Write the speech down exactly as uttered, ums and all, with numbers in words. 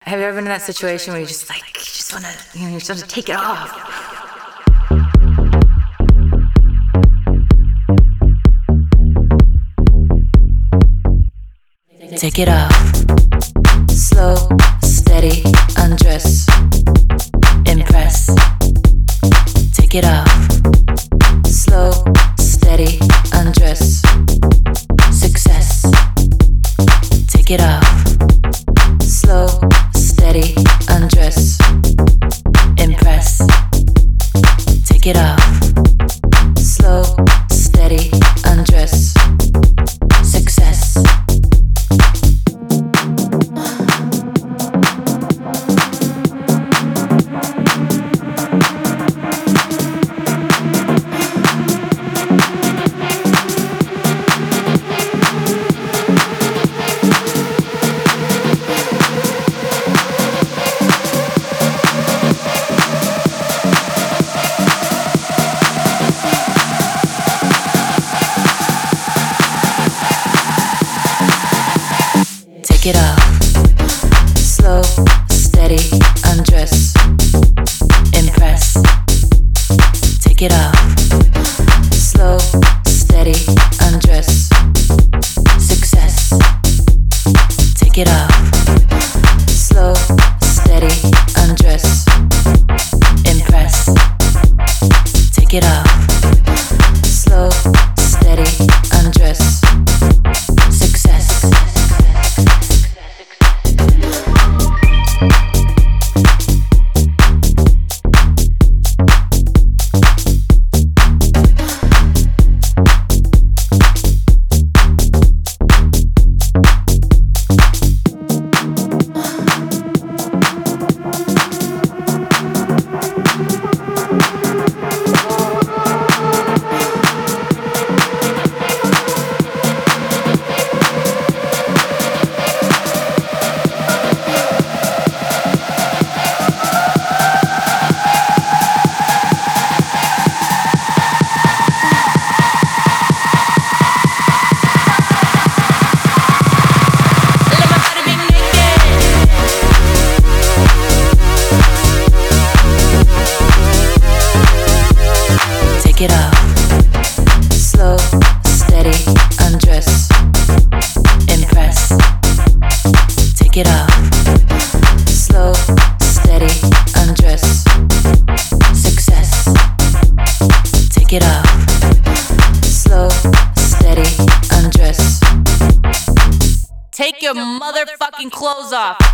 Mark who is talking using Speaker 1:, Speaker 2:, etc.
Speaker 1: Have you ever been in that situation where you just like, you just want to, you know, you just want to take it off? Take it off. Slow, steady, undress. Impress. Take it off. Slow, steady, undress. Success. Take it off. Slow, steady, undress. Impress. Take it off. Slow, steady, undress. Success. Take it off. Slow, steady, undress. Impress. Take it off. Slow, steady, undress. Success. Take it off. Slow, steady, undress. Impress. Take it off. Slow, steady, undress. Success. Take it off. Slow, steady, undress. Impress. Take it off. Slow, steady, undress. Success. Take it off. Slow, steady, undress. Take your motherfucking clothes off.